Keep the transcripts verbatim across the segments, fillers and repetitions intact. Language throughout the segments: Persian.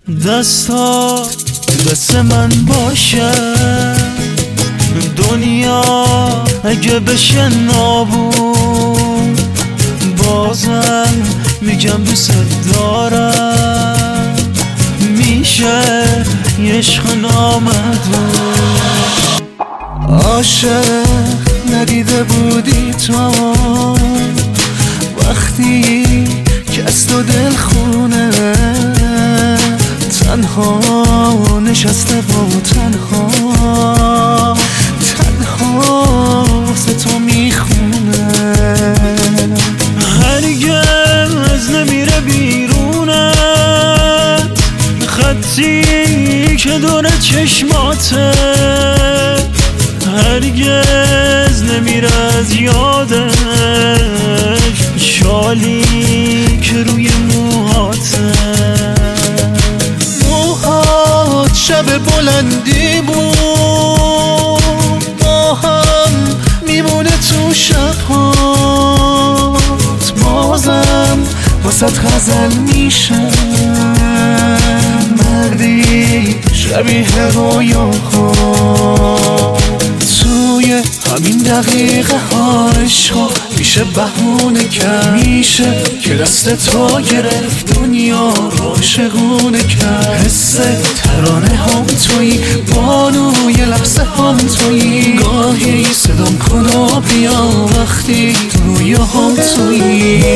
دستا دست من باشه دنیا اگه بشه نابود، بازم میگم دوست دارم. میشه یه عشق نامحدود. عاشق ندیده بودی تو وقتی که از تو دل خونه، تنها نشسته و تنها تنها واسه تو میخونه. هرگز نمیره بیرونه خطی که دور چشماته، هرگز نمیره از یادش شالی که روی موهاته. موهات شب بلندی بود، با هم میمونه تو شبهات، بازم واسه غزل میشه مردی شبیه رویاها. توی همین دقیقه ها عشقا میشه بهونه کرد، میشه که دست تو گرفت دنیا رو عاشقونه کرد. حس ترانه هم توی بانوی لحظه هم توی، گاهی صدام کن و بیا وقتی تو رویا هم توی.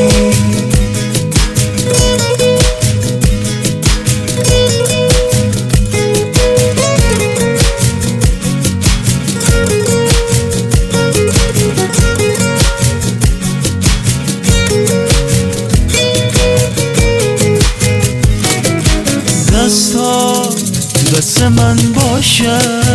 دستا دست من باشه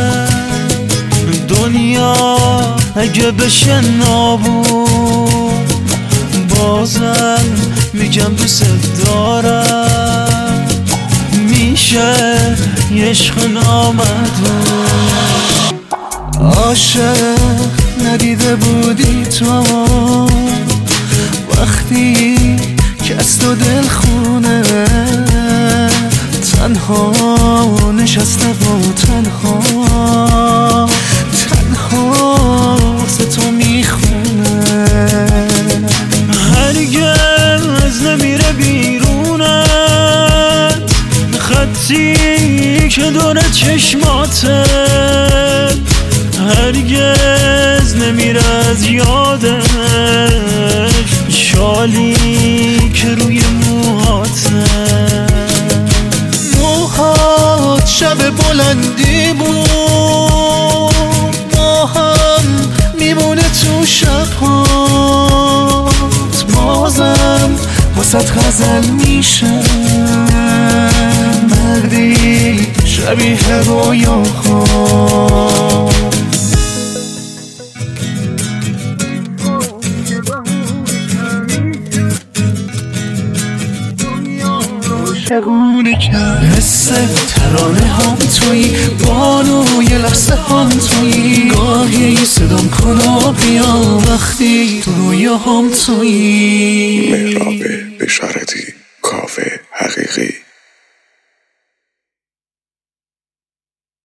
دنیا اگه بشه نابود، بازم میگم دوست دارم. میشه یه عشق نامحدود. عاشق ندیده بودی تو وقتی که از تو دل خونه، تنها نشسته و تنها تنها واسه تو میخونه. هرگز نمیره بیرونه خطی که دور چشماته، هرگز نمیره از یادش شالی که روی موهاته. موهات شب بلندی بود، با هم میمونه تو شبهات، بازم واسه غزل میشه مردی شبیه رویاها. عاشقونه کرد. حس ترانه هم توی بانوی لحظه هم توی، گاهی صدام کن و بیا وقتی تو رویا هم توی. مهراب بشارتی.